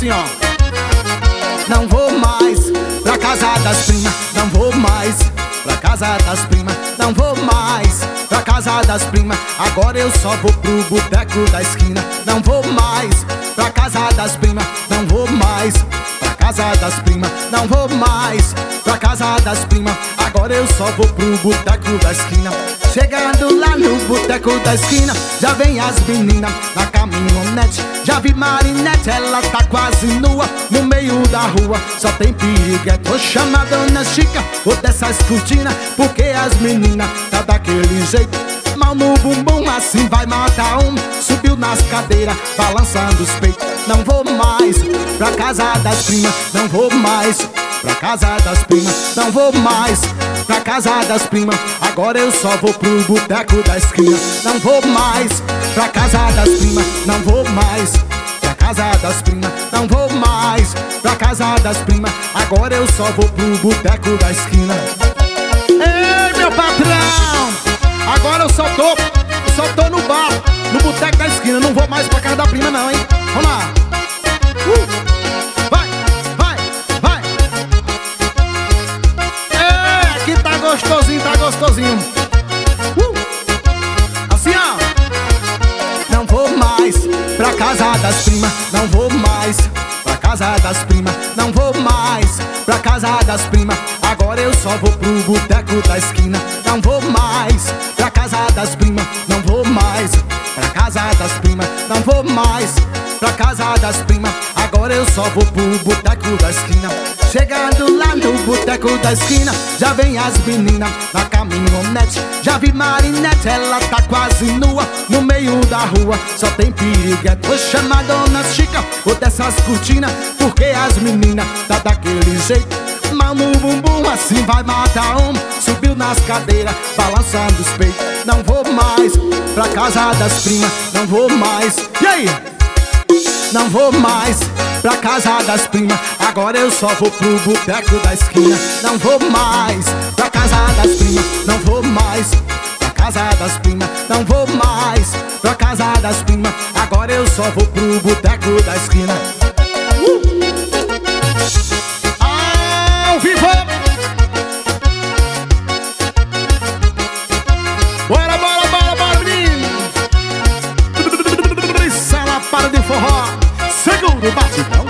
assim, ó. Não vou mais pra casa das primas, não vou mais pra casa das primas, não vou mais pra casa das primas. Agora eu só vou pro boteco da esquina. Não vou mais pra casa das primas, não vou mais pra casa das primas, não vou mais pra casa das primas. Agora eu só vou pro boteco da esquina. Chegando lá no boteco da esquina, já vem as meninas na caminhonete. Já vi Marinette, ela tá quase nua no meio da rua, só tem piriguete. Vou chamar Dona Chica, vou dessas cortinas, porque as meninas tá daquele jeito. Mal no bumbum, assim vai matar um. Subiu nas cadeiras, balançando os peitos. Não vou mais pra casa das primas, não vou mais pra casa das primas, não vou mais pra casa das primas. Agora eu só vou pro boteco da esquina. Não vou mais pra casa das primas, não vou mais pra casa das primas, não vou mais pra casa das primas. Agora eu só vou pro boteco da esquina. Ei, meu patrão, agora eu só tô no bar, no boteco da esquina. Não vou mais pra casa da prima não, hein. Vamos lá. Vai, vai, vai. É, aqui tá gostosinho, tá gostosinho. Assim, ó. Não vou mais pra casa das primas, não vou mais pra casa das primas, não vou mais pra casa das primas. Agora eu só vou pro boteco da esquina. Não vou mais pra casa das primas, não vou mais pra casa das primas, não vou mais pra casa das primas. Agora eu só vou pro boteco da esquina. Chegando lá no boteco da esquina, já vem as meninas na caminhonete. Já vi Marinette, ela tá quase nua no meio da rua, só tem piriguete. Vou chamar Dona Chica, vou dessas cortinas, porque as meninas tá daquele jeito. Mal no bumbum, assim vai matar um. Subiu nas cadeiras, balançando os peitos. Não vou mais pra casa das primas, não vou mais. E aí? Não vou mais pra casa das primas. Agora eu só vou pro boteco da esquina. Não vou mais pra casa das primas, não vou mais pra casa das primas, não vou mais pra casa das primas. Agora eu só vou pro boteco da esquina. Ao vivo! Bora, bora, bora, bora, menino! Sala para de forró, segundo batidão.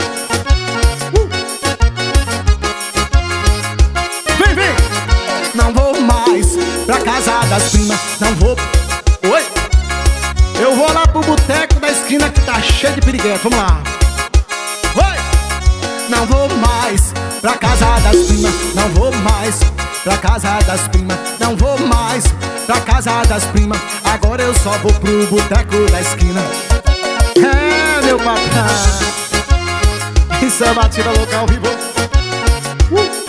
Vem, vem! Não vou mais pra casa das primas, não vou. Oi! Eu vou lá pro boteco da esquina que tá cheio de piriguete, vamos lá. Oi! Não vou mais pra casa das primas, não vou mais pra casa das primas, não vou mais pra casa das primas. Agora eu só vou pro boteco da esquina. É, meu patrão, isso é batida local, vivo.